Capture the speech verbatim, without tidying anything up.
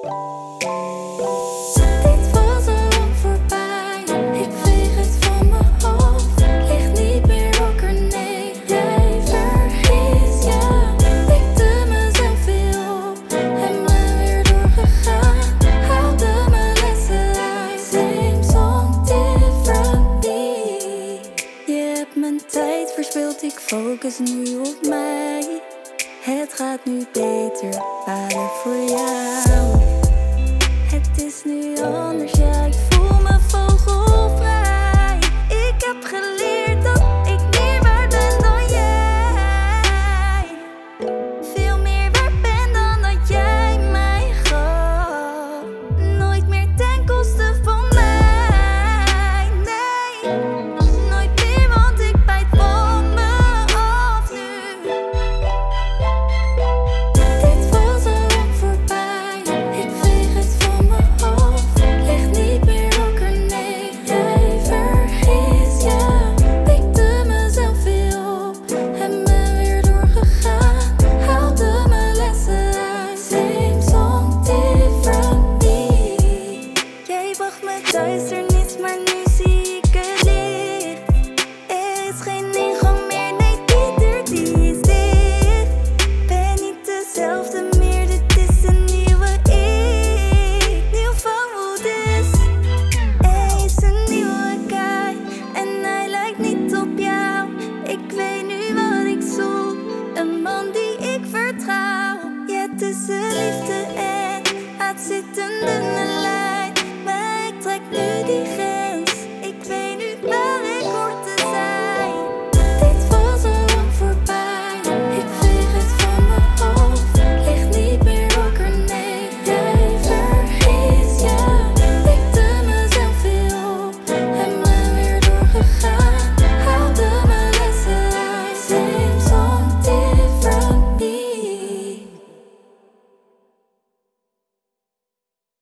Dit was al lang voorbij, ik veeg het van mijn hoofd. Lig niet meer wakker, nee, jij vergis je. Pikte mezelf weer op en ben weer doorgegaan. Haalde mijn lessen uit, same song, different beat. Je hebt mijn tijd verspild, ik focus nu op mij. Het gaat nu beter, vader, voor jou. Het is nu anders, ja, ik voel me vogelvrij. Ik heb geleerd dat ik meer waard ben dan jij. Veel meer waard ben dan dat jij mij gaf. Nooit meer ten koste van mij, nee. Nooit meer, want ik bijt van me af nu. Dit was al lang voorbij, ik veeg het van mijn hoofd. Lig niet meer wakker, nee, jij vergis je. Pikte mezelf weer op en ben weer doorgegaan. Haalde mijn lessen uit, same song, different beat. Jij bracht me duisternis, maar nu zie ik het licht. Er is geen ingang meer, nee, die deur die is dicht. Ben niet dezelfde meer, dit is een nieuwe ik. Nieuw van hoe het is. Er is een nieuwe guy en hij lijkt niet op jou. Ik weet nu wat ik zoek, een man die ik vertrouw. Ja, tussen liefde en haat zit een dun